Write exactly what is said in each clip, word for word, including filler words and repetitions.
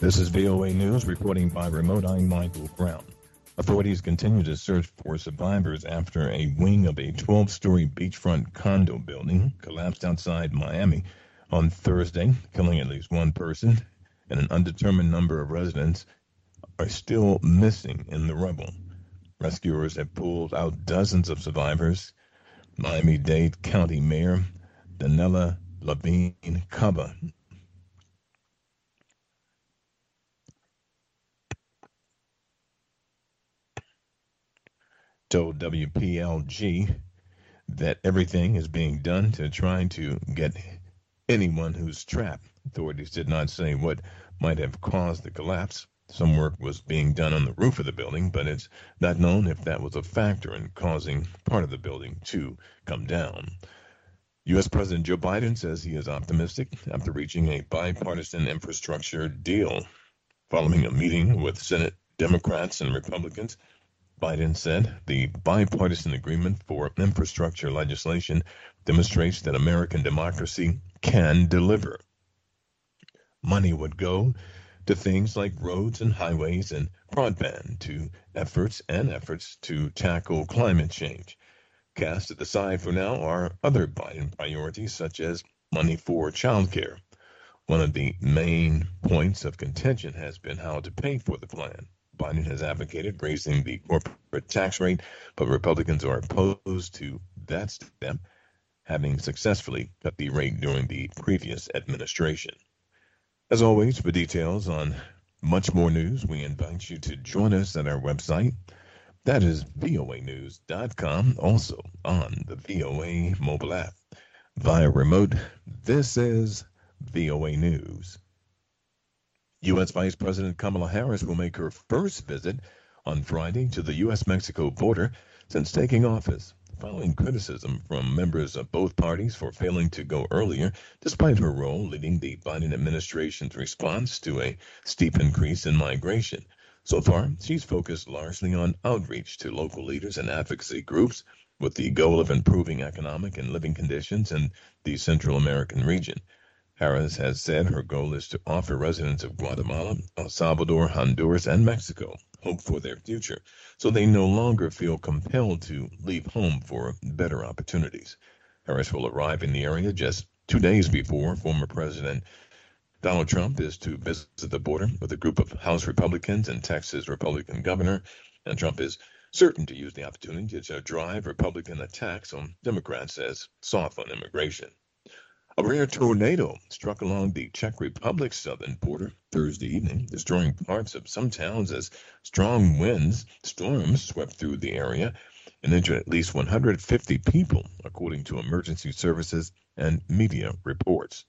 This is V O A News reporting by remote. I'm Michael Brown. Authorities continue to search for survivors after a wing of a twelve-story beachfront condo building collapsed outside Miami on Thursday, killing at least one person, and an undetermined number of residents are still missing in the rubble. Rescuers have pulled out dozens of survivors. Miami-Dade County Mayor Danella Levine Cava told W P L G that everything is being done to try to get anyone who's trapped. Authorities did not say what might have caused the collapse. Some work was being done on the roof of the building, but it's not known if that was a factor in causing part of the building to come down. U S. President Joe Biden says he is optimistic after reaching a bipartisan infrastructure deal. Following a meeting with Senate Democrats and Republicans, Biden said the bipartisan agreement for infrastructure legislation demonstrates that American democracy can deliver. Money would go to things like roads and highways and broadband, to efforts and efforts to tackle climate change. Cast at the side for now are other Biden priorities, such as money for childcare. One of the main points of contention has been how to pay for the plan. Biden has advocated raising the corporate tax rate, but Republicans are opposed to that step, having successfully cut the rate during the previous administration. As always, for details on much more news, we invite you to join us at our website. That is V O A news dot com, also on the V O A mobile app. Via remote, this is V O A News. U S. Vice President Kamala Harris will make her first visit on Friday to the U S Mexico border since taking office, following criticism from members of both parties for failing to go earlier, despite her role leading the Biden administration's response to a steep increase in migration. So far, she's focused largely on outreach to local leaders and advocacy groups with the goal of improving economic and living conditions in the Central American region. Harris has said her goal is to offer residents of Guatemala, El Salvador, Honduras, and Mexico hope for their future, so they no longer feel compelled to leave home for better opportunities. Harris will arrive in the area just two days before former President Donald Trump is to visit the border with a group of House Republicans and Texas Republican governor, and Trump is certain to use the opportunity to drive Republican attacks on Democrats as soft on immigration. A rare tornado struck along the Czech Republic's southern border Thursday evening, destroying parts of some towns as strong winds, storms swept through the area and injured at least one hundred fifty people, according to emergency services and media reports.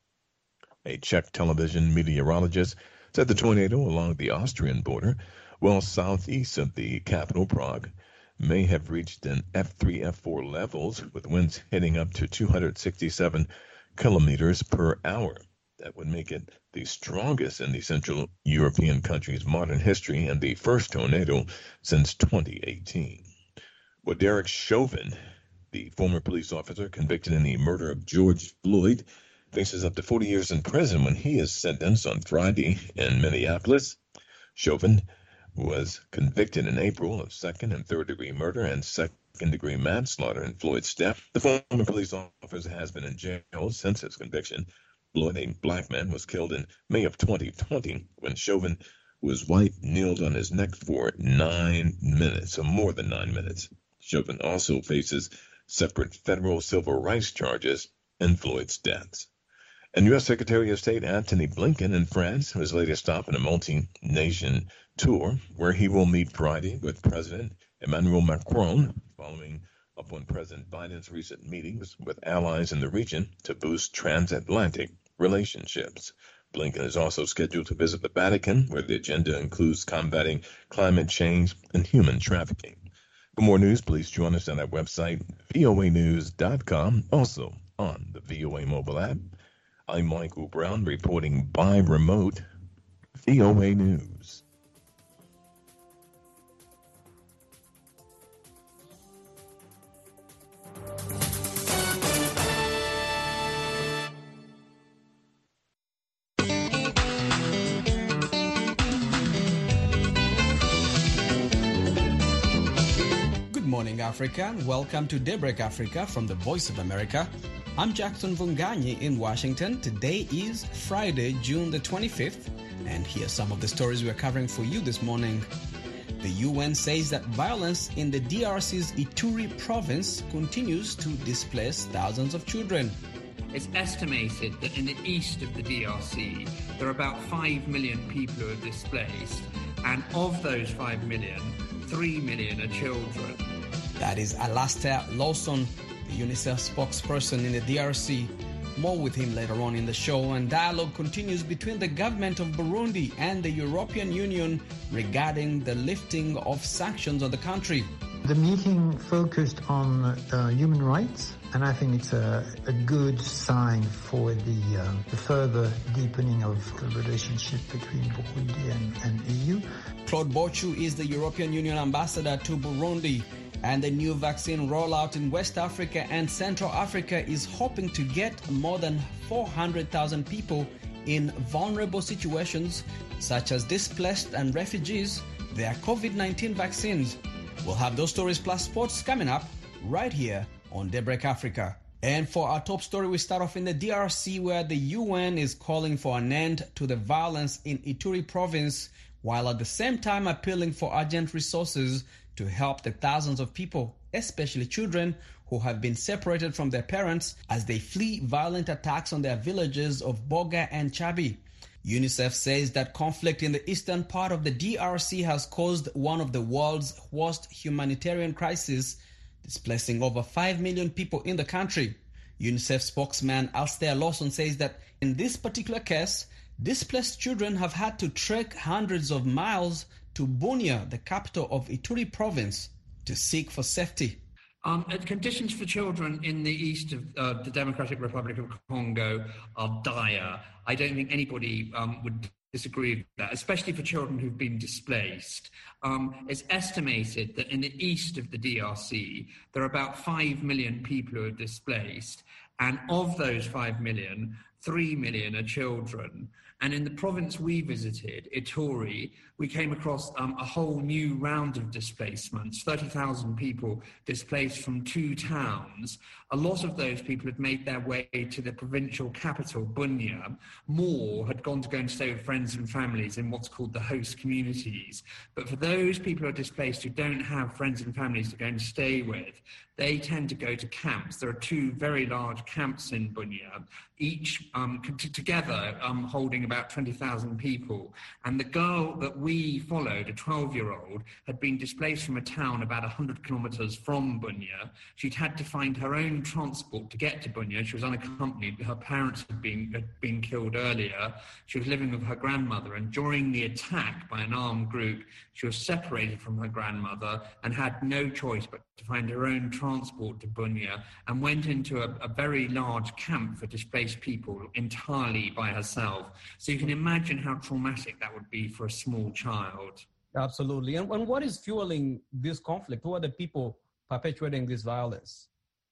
A Czech television meteorologist said the tornado along the Austrian border, well southeast of the capital, Prague, may have reached an F three, F four levels, with winds hitting up to two hundred sixty-seven kilometers per hour. That would make it the strongest in the Central European country's modern history and the first tornado since twenty eighteen. Well, Derek Chauvin, the former police officer convicted in the murder of George Floyd, faces up to forty years in prison when he is sentenced on Friday in Minneapolis. Chauvin was convicted in April of second and third degree murder and second degree manslaughter in Floyd's death. The former police officer has been in jail since his conviction. Floyd, a black man, was killed in May of twenty twenty when Chauvin was white, kneeled on his neck for nine minutes, or more than nine minutes. Chauvin also faces separate federal civil rights charges in Floyd's deaths. And U S. Secretary of State Antony Blinken in France, his latest stop in a multi-nation tour, where he will meet Friday with President Emmanuel Macron, following up on President Biden's recent meetings with allies in the region to boost transatlantic relationships. Blinken is also scheduled to visit the Vatican, where the agenda includes combating climate change and human trafficking. For more news, please join us on our website, V O A news dot com, also on the V O A mobile app. I'm Michael Brown, reporting by remote, V O A News. morning, Africa. Welcome to Daybreak Africa from the Voice of America. I'm Jackson Vunganyi in Washington. Today is Friday, June the twenty-fifth, and here's some of the stories we're covering for you this morning. The U N says that violence in the D R C's Ituri province continues to displace thousands of children. It's estimated that in the east of the D R C, there are about five million people who are displaced, and of those five million, three million are children. That is Alastair Lawson, the UNICEF spokesperson in the D R C. More with him later on in the show, and dialogue continues between the government of Burundi and the European Union regarding the lifting of sanctions on the country. The meeting focused on uh, human rights, and I think it's a, a good sign for the, uh, the further deepening of the relationship between Burundi and, and E U. Claude Bochu is the European Union ambassador to Burundi, and the new vaccine rollout in West Africa and Central Africa is hoping to get more than four hundred thousand people in vulnerable situations, such as displaced and refugees, their COVID nineteen vaccines. We'll have those stories plus sports coming up right here on Daybreak Africa. And for our top story, we start off in the D R C, where the U N is calling for an end to the violence in Ituri province, while at the same time appealing for urgent resources to help the thousands of people, especially children, who have been separated from their parents as they flee violent attacks on their villages of Boga and Chabi. UNICEF says that conflict in the eastern part of the D R C has caused one of the world's worst humanitarian crises, displacing over five million people in the country. UNICEF spokesman Alastair Lawson says that in this particular case, displaced children have had to trek hundreds of miles to Bunia, the capital of Ituri province, to seek for safety. Um, conditions for children in the east of uh, the Democratic Republic of Congo are dire. I don't think anybody um, would disagree with that, especially for children who've been displaced. Um, it's estimated that in the east of the D R C, there are about five million people who are displaced, and of those five million, three million are children. And in the province we visited, Ituri, we came across um, a whole new round of displacements, thirty thousand people displaced from two towns. A lot of those people had made their way to the provincial capital, Bunia. More had gone to go and stay with friends and families in what's called the host communities. But for those people who are displaced who don't have friends and families to go and stay with, they tend to go to camps. There are two very large camps in Bunia, each um, t- together um, holding about twenty thousand people. And the girl that we followed, a twelve-year-old, had been displaced from a town about one hundred kilometres from Bunia. She'd had to find her own transport to get to Bunia. She was unaccompanied. Her parents had been, had been killed earlier. She was living with her grandmother. And during the attack by an armed group, she was separated from her grandmother and had no choice but to find her own transport to Bunia, and went into a, a very large camp for displaced people entirely by herself. So you can imagine how traumatic that would be for a small child. Absolutely. And, and what is fueling this conflict? Who are the people perpetuating this violence?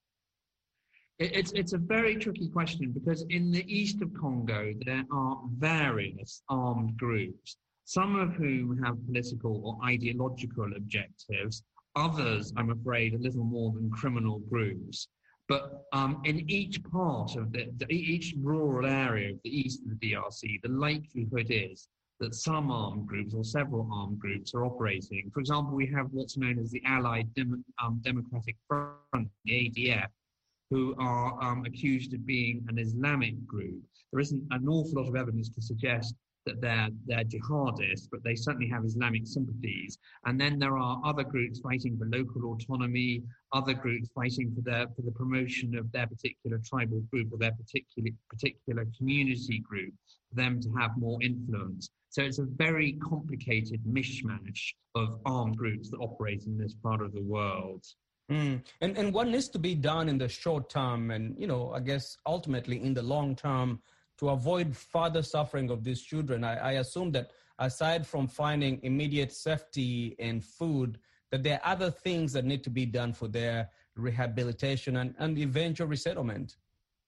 It, it's, it's a very tricky question, because in the east of Congo, there are various armed groups, some of whom have political or ideological objectives. Others, I'm afraid, a little more than criminal groups. But um, in each part of the, the, each rural area of the east of the D R C, the likelihood is that some armed groups or several armed groups are operating. For example, we have what's known as the Allied Dem- um, Democratic Front, the A D F, who are um, accused of being an Islamic group. There isn't an awful lot of evidence to suggest that they're, they're jihadists, but they certainly have Islamic sympathies. And then there are other groups fighting for local autonomy, other groups fighting for their for the promotion of their particular tribal group or their particular particular community group, for them to have more influence. So it's a very complicated mishmash of armed groups that operate in this part of the world. Mm. And and what needs to be done in the short term and, you know, I guess ultimately in the long term to avoid further suffering of these children? I, I assume that aside from finding immediate safety and food, that there are other things that need to be done for their rehabilitation and, and eventual resettlement.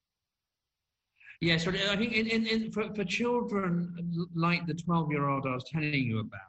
Yes, I think in, in, in, for, for children like the twelve-year-old I was telling you about,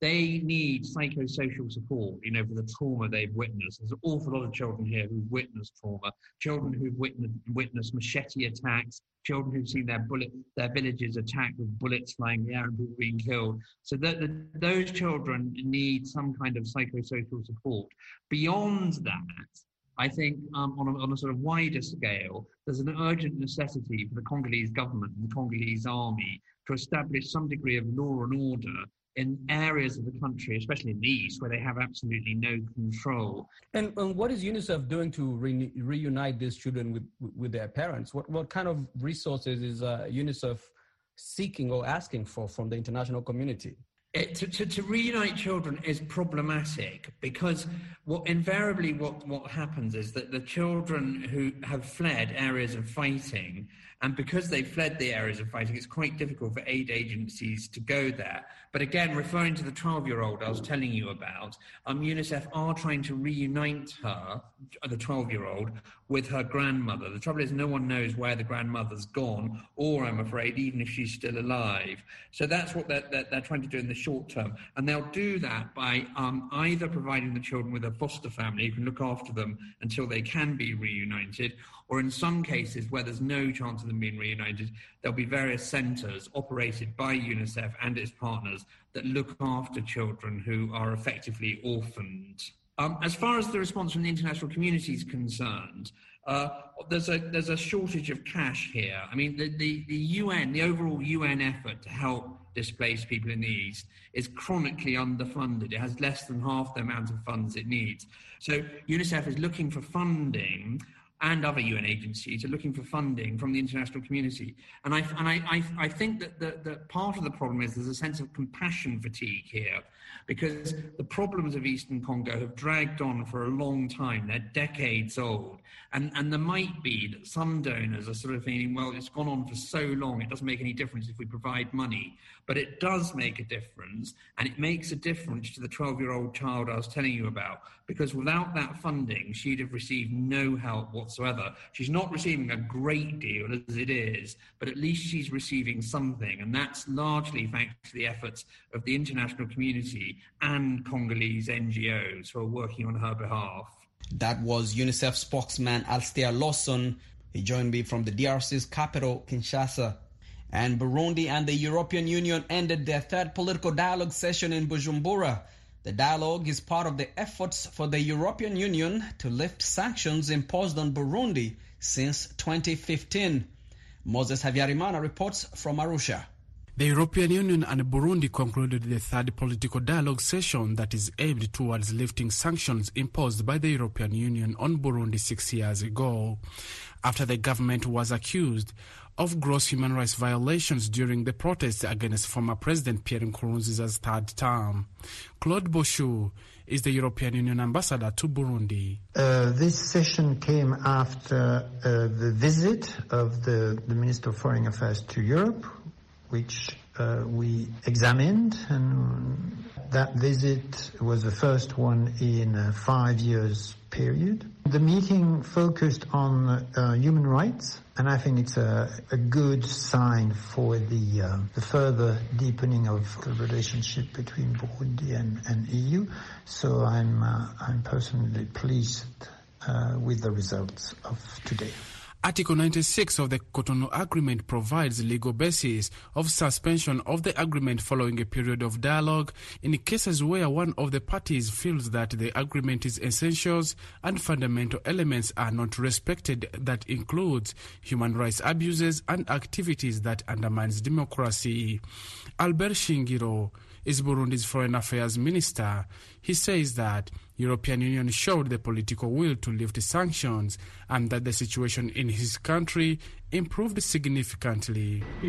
they need psychosocial support, you know, for the trauma they've witnessed. There's an awful lot of children here who've witnessed trauma, children who've witnessed, witnessed machete attacks, children who've seen their bullet, their villages attacked with bullets flying in the air and people being killed. So that, that those children need some kind of psychosocial support. Beyond that, I think um, on, a, on a sort of wider scale, there's an urgent necessity for the Congolese government and the Congolese army to establish some degree of law and order in areas of the country, especially in the east, where they have absolutely no control. And, and what is UNICEF doing to re- reunite these children with, with their parents? What, what kind of resources is uh, UNICEF seeking or asking for from the international community? It, to, to, to reunite children is problematic because what invariably what, what happens is that the children who have fled areas of fighting, and because they've fled the areas of fighting, it's quite difficult for aid agencies to go there. But again, referring to the twelve-year-old I was telling you about, um, UNICEF are trying to reunite her, the twelve-year-old, with her grandmother. The trouble is no one knows where the grandmother's gone, or I'm afraid, even if she's still alive. So that's what they're, they're, they're trying to do in the short term. And they'll do that by um, either providing the children with a foster family who can look after them until they can be reunited, or in some cases where there's no chance of them being reunited, there'll be various centres operated by UNICEF and its partners that look after children who are effectively orphaned. Um, as far as the response from the international community is concerned, uh, there's a there's a shortage of cash here. I mean, the, the, the U N, the overall U N effort to help displaced people in the East is chronically underfunded. It has less than half the amount of funds it needs. So UNICEF is looking for funding, and other U N agencies are looking for funding from the international community. And I, and I, I, I think that the, the part of the problem is there's a sense of compassion fatigue here, because the problems of Eastern Congo have dragged on for a long time. They're decades old. And, and there might be that some donors are sort of thinking, well, it's gone on for so long, it doesn't make any difference if we provide money. But it does make a difference, and it makes a difference to the twelve-year-old child I was telling you about, because without that funding, she'd have received no help whatsoever. She's not receiving a great deal as it is, but at least she's receiving something, and that's largely thanks to the efforts of the international community and Congolese N G Os who are working on her behalf. That was UNICEF spokesman Alistair Lawson. He joined me from the D R C's capital, Kinshasa. And Burundi and the European Union ended their third political dialogue session in Bujumbura. The dialogue is part of the efforts for the European Union to lift sanctions imposed on Burundi since twenty fifteen. Moses Havyarimana reports from Arusha. The European Union and Burundi concluded the third political dialogue session that is aimed towards lifting sanctions imposed by the European Union on Burundi six years ago, after the government was accused of gross human rights violations during the protests against former President Pierre Nkurunziza's third term. Claude Boshu is the European Union ambassador to Burundi. Uh, this session came after uh, the visit of the, the Minister of Foreign Affairs to Europe, which uh, we examined, and that visit was the first one in a five years period. The meeting focused on uh, human rights, and I think it's a, a good sign for the, uh, the further deepening of the relationship between Burundi and, and E U. So I'm, uh, I'm personally pleased uh, with the results of today. Article ninety-six of the Cotonou Agreement provides legal basis of suspension of the agreement following a period of dialogue in cases where one of the parties feels that the agreement's essentials and fundamental elements are not respected. That includes human rights abuses and activities that undermines democracy. Albert Shingiro is Burundi's Foreign Affairs Minister. He says that European Union showed the political will to lift sanctions and that the situation in his country improved significantly. He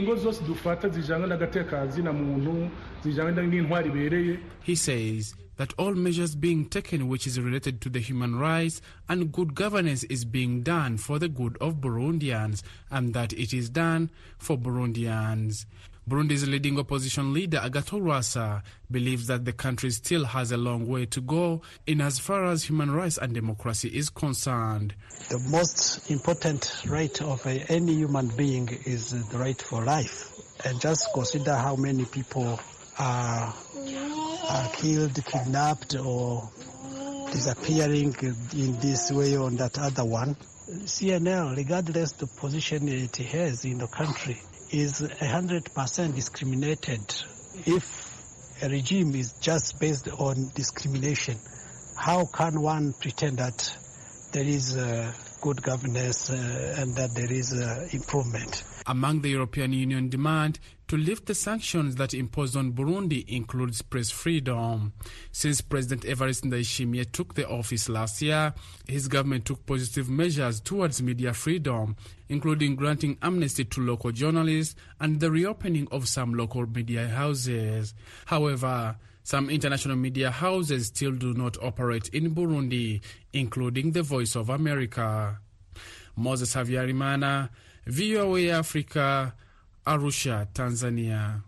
says that all measures being taken which is related to the human rights and good governance is being done for the good of Burundians, and that it is done for Burundians. Burundi's leading opposition leader, Agathon Rwasa, believes that the country still has a long way to go in as far as human rights and democracy is concerned. The most important right of any human being is the right for life. And just consider how many people are are killed, kidnapped, or disappearing in this way or that other one. C N L, regardless the position it has in the country, is one hundred percent discriminated. If a regime is just based on discrimination, how can one pretend that there is uh, good governance uh, and that there is uh, improvement? Among the European Union demand to lift the sanctions that imposed on Burundi includes press freedom. Since President Evariste Ndayishimiye took the office last year, his government took positive measures towards media freedom, including granting amnesty to local journalists and the reopening of some local media houses. However, some international media houses still do not operate in Burundi, including the Voice of America. Moses Havyarimana, V O A Africa, Arusha, Tanzania.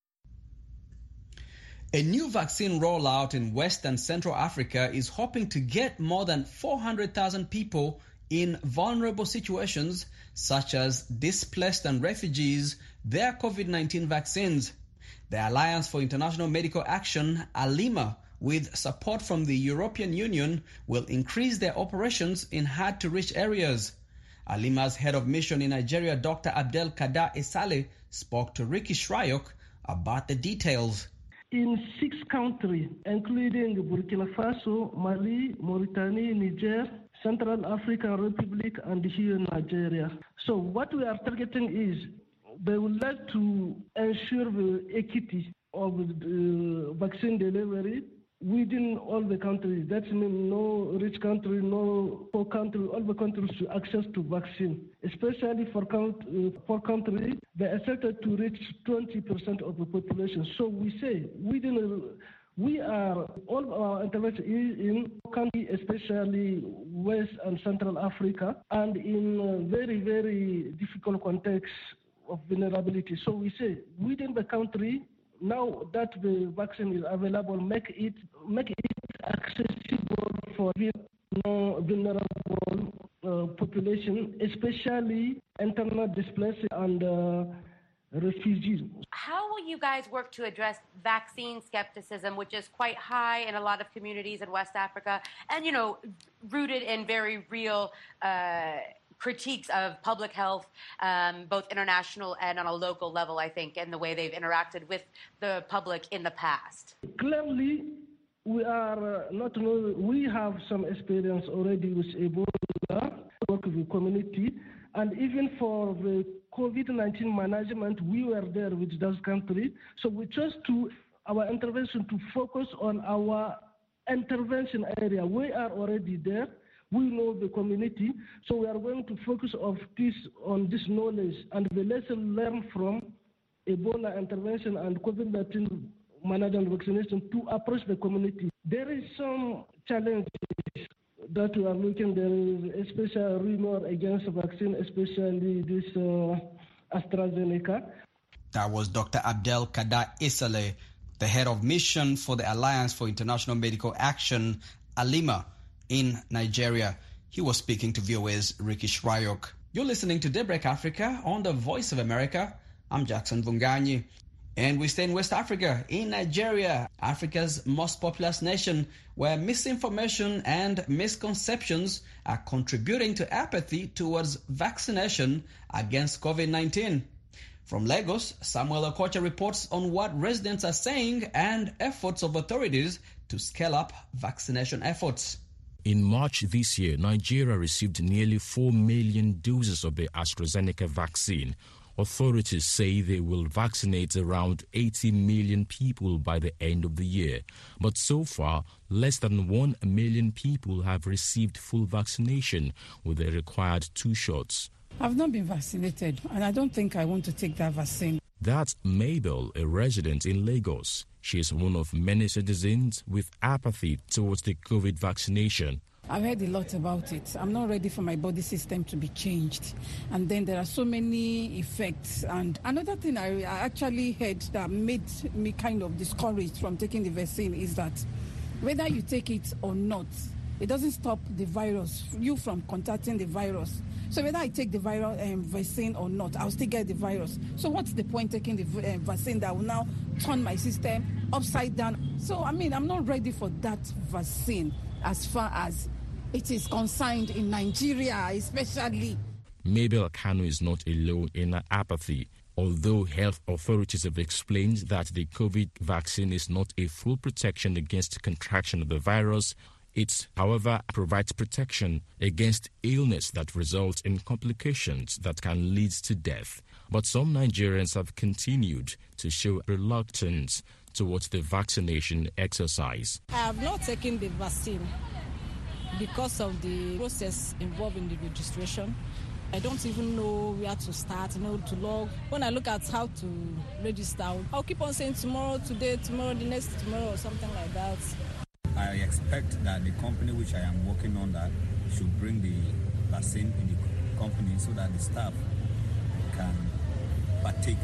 A new vaccine rollout in West and Central Africa is hoping to get more than four hundred thousand people in vulnerable situations, such as displaced and refugees, their COVID nineteen vaccines. The Alliance for International Medical Action, ALIMA, with support from the European Union, will increase their operations in hard-to-reach areas. ALIMA's head of mission in Nigeria, Doctor Abdel Kader Esale, spoke to Ricky Shryock about the details. In six countries, including Burkina Faso, Mali, Mauritania, Niger, Central African Republic, and here in Nigeria. So what we are targeting is they would like to ensure the equity of the vaccine delivery within all the countries. That means no rich country, no poor country, all the countries should access to vaccine. Especially for country, for countries, they are expected to reach twenty percent of the population. So we say within a, we are, all our intervention is in countries, especially West and Central Africa, and in a very, very difficult context of vulnerability. So we say within the country, now that the vaccine is available, make it make it accessible for no vulnerable uh, population, especially internal displaced and uh, refugees. How will you guys work to address vaccine skepticism, which is quite high in a lot of communities in West Africa, and you know, rooted in very real Uh, critiques of public health, um, both international and on a local level, I think, and the way they've interacted with the public in the past? Clearly, we are uh, not only, we have some experience already with Ebola, work with the community, and even for the COVID nineteen management, we were there with those countries. So we chose to, our intervention to focus on our intervention area. We are already there. We know the community, so we are going to focus of this, on this knowledge and the lesson learned from Ebola intervention and COVID nineteen management vaccination to approach the community. There is some challenges that we are looking. There is a special rumor against vaccine, especially this uh, AstraZeneca. That was Doctor Abdel Kader Esale, the head of mission for the Alliance for International Medical Action, ALIMA, in Nigeria. He was speaking to V O A's Ricky Shryock. You're listening to Daybreak Africa on the Voice of America. I'm Jackson Vunganyi. And we stay in West Africa, in Nigeria, Africa's most populous nation, where misinformation and misconceptions are contributing to apathy towards vaccination against COVID nineteen. From Lagos, Samuel Okocha reports on what residents are saying and efforts of authorities to scale up vaccination efforts. In March this year, Nigeria received nearly four million doses of the AstraZeneca vaccine. Authorities say they will vaccinate around eighty million people by the end of the year. But so far, less than one million people have received full vaccination with the required two shots. I've not been vaccinated, and I don't think I want to take that vaccine. That's Mabel, a resident in Lagos. She is one of many citizens with apathy towards the COVID vaccination. I've heard a lot about it. I'm not ready for my body system to be changed. And then there are so many effects. And another thing I, I actually heard that made me kind of discouraged from taking the vaccine is that whether you take it or not, it doesn't stop the virus, you from contacting the virus. So whether I take the viral um, vaccine or not, I'll still get the virus. So what's the point taking the uh, vaccine that will now turn my system upside down? So, I mean, I'm not ready for that vaccine as far as it is concerned in Nigeria, especially. Mabel Kanu is not alone in her apathy. Although health authorities have explained that the COVID vaccine is not a full protection against contraction of the virus, it, however, provides protection against illness that results in complications that can lead to death. But some Nigerians have continued to show reluctance towards the vaccination exercise. I have not taken the vaccine because of the process involved in the registration. I don't even know where to start, you know, to log. When I look at how to register, I'll keep on saying tomorrow, today, tomorrow, the next tomorrow, or something like that. I expect that the company which I am working on that should bring the vaccine in the company so that the staff can partake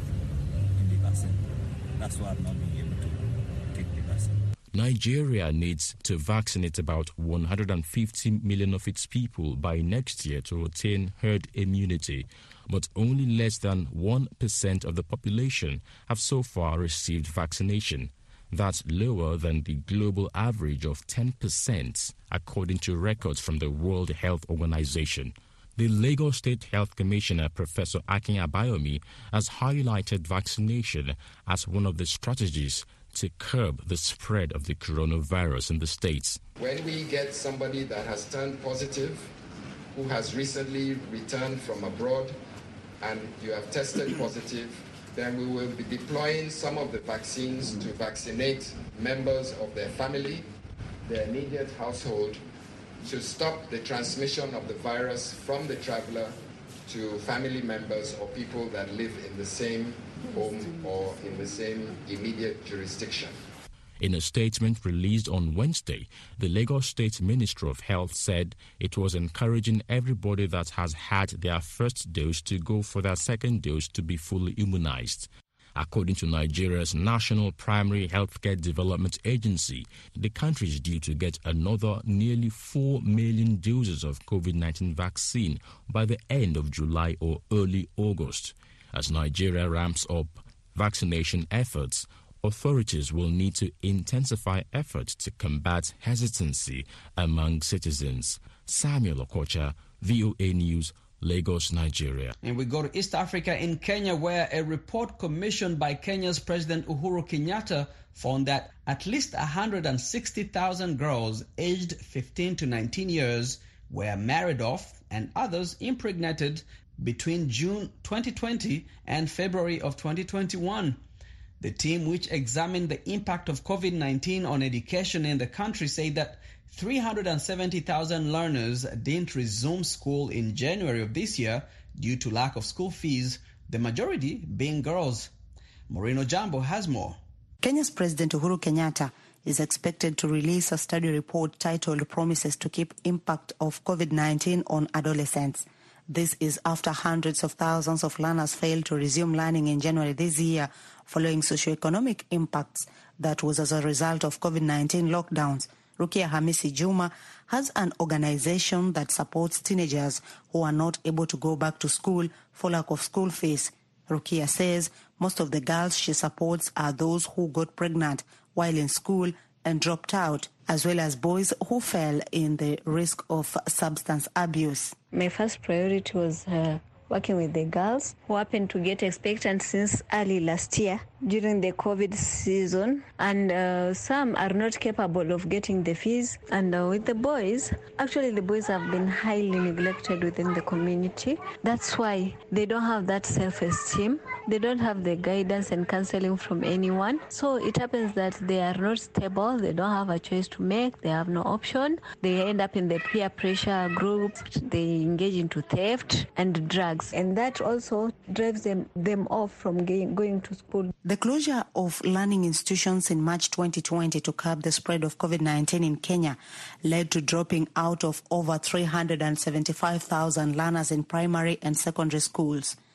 in the vaccine. That's why I've not been able to take the vaccine. Nigeria needs to vaccinate about one hundred fifty million of its people by next year to attain herd immunity, but only less than one percent of the population have so far received vaccination. That's lower than the global average of ten percent, according to records from the World Health Organization. The Lagos State Health Commissioner, Professor Akin Abayomi, has highlighted vaccination as one of the strategies to curb the spread of the coronavirus in the states. When we get somebody that has turned positive, who has recently returned from abroad, and you have tested positive, then we will be deploying some of the vaccines to vaccinate members of their family, their immediate household, to stop the transmission of the virus from the traveler to family members or people that live in the same home or in the same immediate jurisdiction. In a statement released on Wednesday, the Lagos State Ministry of Health said it was encouraging everybody that has had their first dose to go for their second dose to be fully immunized. According to Nigeria's National Primary Healthcare Development Agency, the country is due to get another nearly four million doses of COVID nineteen vaccine by the end of July or early August. As Nigeria ramps up vaccination efforts, authorities will need to intensify efforts to combat hesitancy among citizens. Samuel Okocha, V O A News, Lagos, Nigeria. And we go to East Africa in Kenya, where a report commissioned by Kenya's President Uhuru Kenyatta found that at least one hundred sixty thousand girls aged fifteen to nineteen years were married off and others impregnated between June twenty twenty and February of twenty twenty-one. The team, which examined the impact of COVID nineteen on education in the country, said that three hundred seventy thousand learners didn't resume school in January of this year due to lack of school fees, the majority being girls. Moreno Jambo has more. Kenya's President Uhuru Kenyatta is expected to release a study report titled Promises to Keep Impact of COVID nineteen on Adolescents. This is after hundreds of thousands of learners failed to resume learning in January this year following socioeconomic impacts that was as a result of COVID nineteen lockdowns. Rukia Hamisi Juma has an organization that supports teenagers who are not able to go back to school for lack of school fees. Rukia says most of the girls she supports are those who got pregnant while in school and dropped out, as well as boys who fell in the risk of substance abuse. My first priority was uh, working with the girls who happened to get expectant since early last year during the COVID season, and uh, some are not capable of getting the fees. And uh, with the boys, actually the boys have been highly neglected within the community. That's why they don't have that self-esteem. They don't have the guidance and counseling from anyone. So it happens that they are not stable. They don't have a choice to make. They have no option. They end up in the peer pressure groups. They engage into theft and drugs. And that also drives them, them off from going, going to school. The closure of learning institutions in March twenty twenty to curb the spread of COVID nineteen in Kenya led to dropping out of over three hundred seventy-five thousand learners in primary and secondary schools.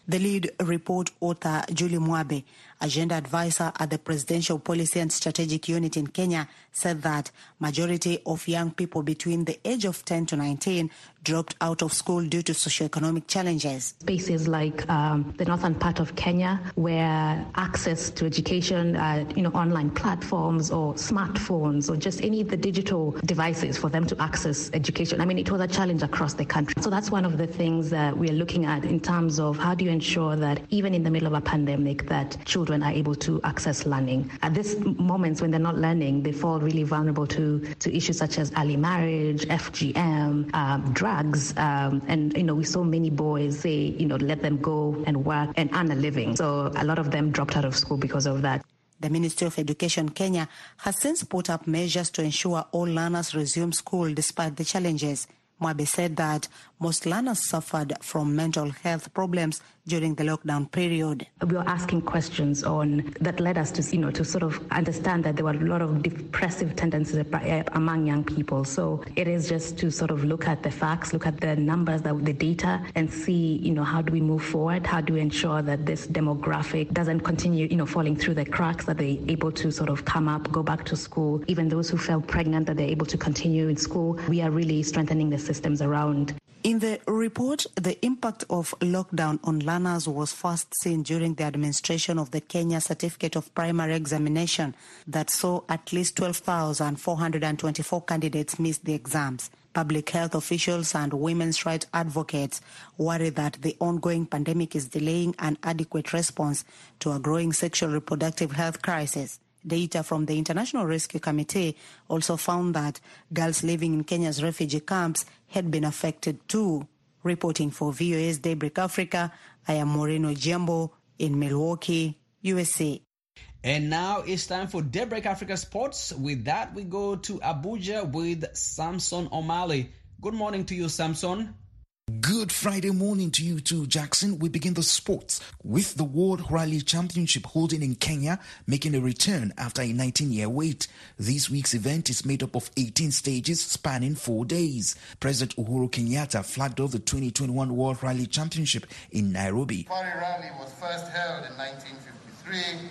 The lead report author, Julie Mwabe, agenda advisor at the Presidential Policy and Strategic Unit in Kenya, said that majority of young people between the age of ten to nineteen dropped out of school due to socioeconomic challenges. Spaces like um, the northern part of Kenya, where access to education, uh, you know, online platforms or smartphones or just any of the digital devices for them to access education. I mean, it was a challenge across the country. So that's one of the things that we are looking at in terms of how do you ensure that even in the middle of a pandemic that children are able to access learning. At these moments when they're not learning, they fall really vulnerable to, to issues such as early marriage, F G M, um, drugs, um, and, you know, we saw many boys say, you know, let them go and work and earn a living. So a lot of them dropped out of school because of that. The Ministry of Education Kenya has since put up measures to ensure all learners resume school despite the challenges. Mwabe said that most learners suffered from mental health problems during the lockdown period. We were asking questions on that led us to, you know, to sort of understand that there were a lot of depressive tendencies among young people. So it is just to sort of look at the facts, look at the numbers, the, the data, and see, you know, how do we move forward? How do we ensure that this demographic doesn't continue, you know, falling through the cracks, that they're able to sort of come up, go back to school. Even those who fell pregnant, that they're able to continue in school. We are really strengthening the systems around. In the report, the impact of lockdown on learners was first seen during the administration of the Kenya Certificate of Primary Examination that saw at least twelve thousand four hundred twenty-four candidates miss the exams. Public health officials and women's rights advocates worry that the ongoing pandemic is delaying an adequate response to a growing sexual reproductive health crisis. Data from the International Rescue Committee also found that girls living in Kenya's refugee camps had been affected too. Reporting for V O A's Daybreak Africa, I am Moreno Jembo in Milwaukee, U S A. And now it's time for Daybreak Africa Sports. With that, we go to Abuja with Samson Omali. Good morning to you, Samson. Good Friday morning to you too, Jackson. We begin the sports with the World Rally Championship holding in Kenya, making a return after a nineteen-year wait. This week's event is made up of eighteen stages spanning four days. President Uhuru Kenyatta flagged off the twenty twenty-one World Rally Championship in Nairobi. The Safari Rally was first held in nineteen fifty-three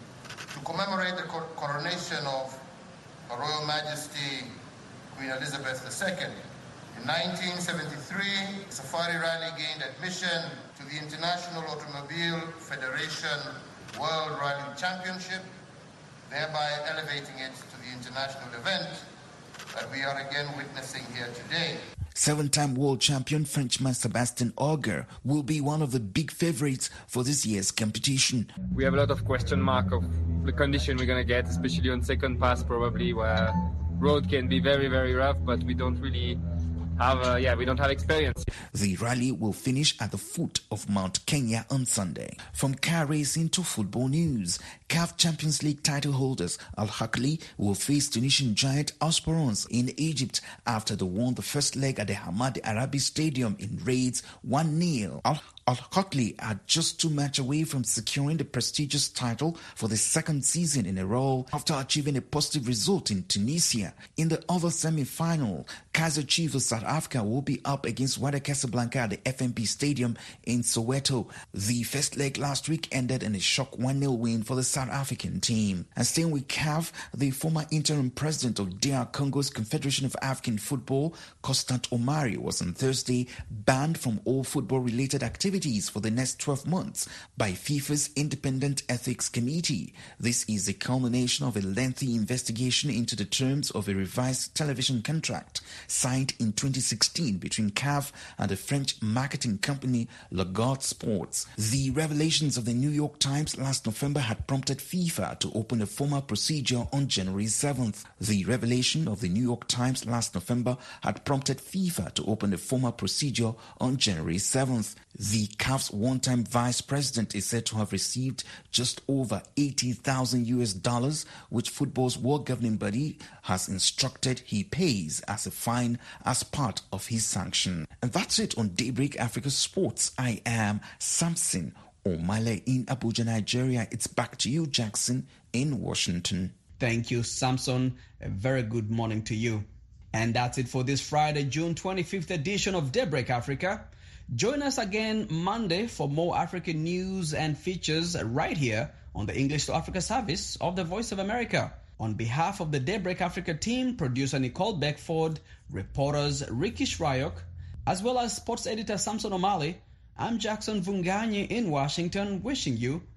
to commemorate the coronation of Her Royal Majesty Queen Elizabeth the Second. In nineteen seventy-three, Safari Rally gained admission to the International Automobile Federation World Rally Championship, thereby elevating it to the international event that we are again witnessing here today. Seven-time world champion Frenchman Sébastien Ogier will be one of the big favorites for this year's competition. We have a lot of question mark of the condition we're going to get, especially on second pass probably, where road can be very, very rough, but we don't really have, uh, yeah, we don't have experience. The rally will finish at the foot of Mount Kenya on Sunday. From car racing to football news, C A F Champions League title holders Al Ahly will face Tunisian giant Esperance in Egypt after they won the first leg at the Hamad Arabi Stadium in raids one nil. Al Ahly are just two matches away from securing the prestigious title for the second season in a row after achieving a positive result in Tunisia. In the other semi-final, Kaizer Chiefs of South Africa will be up against Wydad Casablanca at the F N B Stadium in Soweto. The first leg last week ended in a shock one nil win for the South African team. And staying with C A F, the former interim president of D R Congo's Confederation of African Football, Constant Omari, was on Thursday banned from all football-related activities for the next twelve months by FIFA's Independent Ethics Committee. This is the culmination of a lengthy investigation into the terms of a revised television contract signed in twenty sixteen between C A F and the French marketing company Lagarde Sports. The revelations of the New York Times last November had prompted FIFA to open a formal procedure on January seventh. The revelation of the New York Times last November had prompted FIFA to open a formal procedure on January seventh. The C A F's one-time vice president is said to have received just over eighty thousand U S dollars, which football's world governing body has instructed he pays as a fine as part of his sanction. And that's it on Daybreak Africa Sports. I am Samson Omale in Abuja, Nigeria. It's back to you, Jackson, in Washington. Thank you, Samson. A very good morning to you. And that's it for this Friday, June twenty-fifth edition of Daybreak Africa. Join us again Monday for more African news and features right here on the English to Africa service of the Voice of America. On behalf of the Daybreak Africa team, producer Nicole Beckford, reporters Ricky Shryock, as well as sports editor Samson O'Malley, I'm Jackson Vunganyi in Washington, wishing you